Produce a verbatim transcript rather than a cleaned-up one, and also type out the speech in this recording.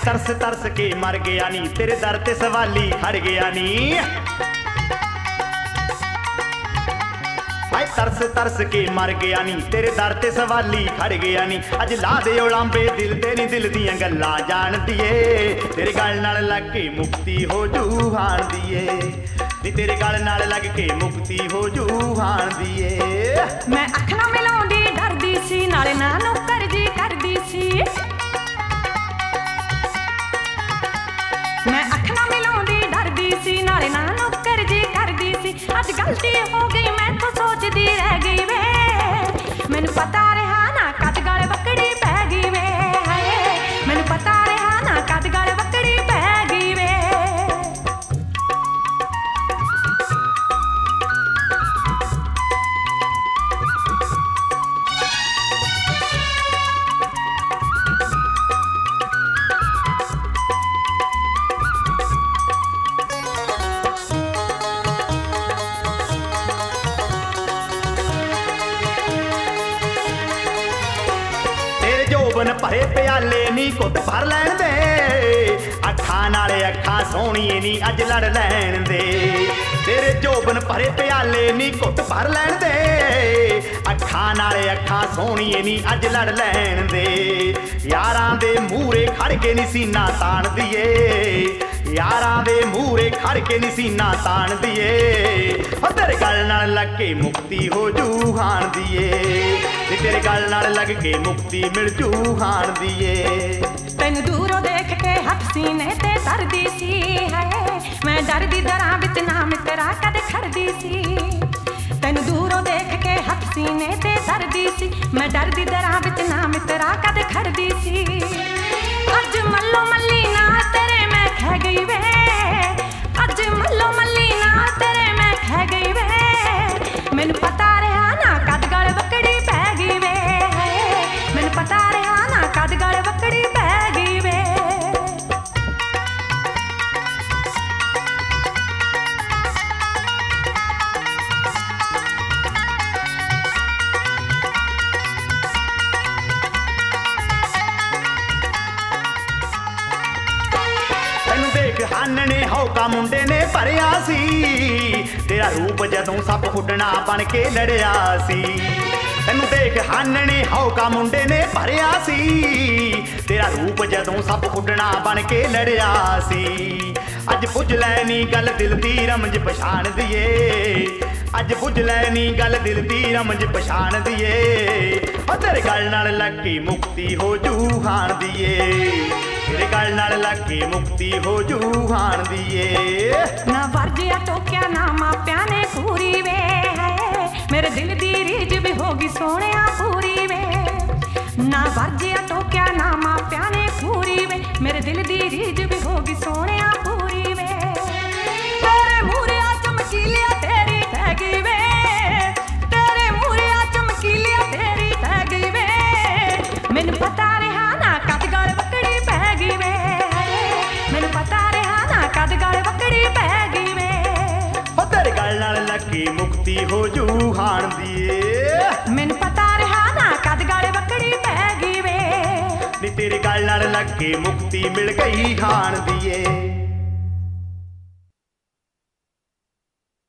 तरस तरस के मर गया नी, तेरे दर ते सवाली खड़ गया नी। हाय तरस तरस के मर गया नी, तेरे दर ते सवाली खड़ गया नी। अज ला दे उलांबे दिल ते नी, दिल दियां गल्लां जान दिए, तेरे गल नाल लग के मुक्ति हो जू हाण दिए नी, तेरे गल नाल लग के मुक्ति हो जू हाण दिए। मैं अख ना मिलाउंदी डरदी सी, नाले ना नौकर जी करदी सी। मैं अख ना मिलाउंदी डरदी सी, नाले ना नौकर जी करदी सी। अज गलती हो गई मैं तो सोचदी रह गई वे, मैनू पता रहा ना कद गल बकड़ी पै गई वे। हाय मैनू पता रहा ना कद गल बकड़ी पै गई वे। जोबन भरे प्याले नी घुट भर लैन दे, अखां नाले अखां सोहणिए नी अज लड़ लैन दे। तेरे जोबन भरे प्याले नी घुट भर लैन दे, अखां नाले अखां सोहणिए नी अज लड़ लैन दे। यारां दे मूहरे खड़ के नी सीना ताण दिए, यारां दे मूहरे खड़ के नी सीना ताण दिए। तेरे गल नाल लग के मुक्ति हो जू हाण दिए, तेरे गल नाल लग के मुक्ति मिल जू हाण दिए। तैनू दूरों देख के हथ सीने ते धरदी सी, है मैं डरदी दरां विच ना मित्रा कद खड़दी सी। तैनू दूरों देख के हथ सीने ते धरदी सी, मैं डरदी दरां विच ना मित्रा कद खड़दी सी। अज मल्लो मल्ली ना तेरे मैं खह गई वे, अज मल्लो मल्ली ना तेरे मैं खह गई वे। मैनू पता रहा ना कद गल बकड़ी पै गई वे, मैनू पता रहा ना कद गल बकड़ी पै गई वे। तैनू देख हानने हौका मुंडे ने भरिया सी, तेरा रूप जदों सप उडना बन के लड़िया सी। तैनू देख हानने हौका मुंडे ने भरिया सी, तेरा रूप जदों सप उडना बन के लड़िया सी। अज बुझ लैनी गल दिल दी रमज पछाण दिए, अज बुझ लैनी गल दिल दी रमज पछाण दिए। तेरे गल नाल लग के मुक्ति हो जू हाण दिए, तेरे गल नाल लग के मुक्ति हो जू हाण दिए। ना वर्जिया टोक्या ना मापिया ने पूरी वे, है मेरे दिल दी रीज भी होगी सोहणिया पूरी वे। ना वर्जिया टोक्या ना मापिया ने पूरी वे, मेरे दिल दी रीज भी होगी सोहणिया पूरी वे। तेरे मूहरिया चमकीलिया तेरी तै गई वे, तेरे मूहरिया चमकीलिया तेरी तै गई वे। मैनू पता रहा ना कद गल बकड़ी पै गई वे, मैनू पता रहा ना कद गल बकड़ी पै गई वे। तेरे गल नाल लग के मुक्ति हो जू हाण दिए, मैनू पता रहा ना कद गल बकड़ी पै गई वे। नी तेरे गल नाल लग के मुक्ति मिल गई हाण दिए।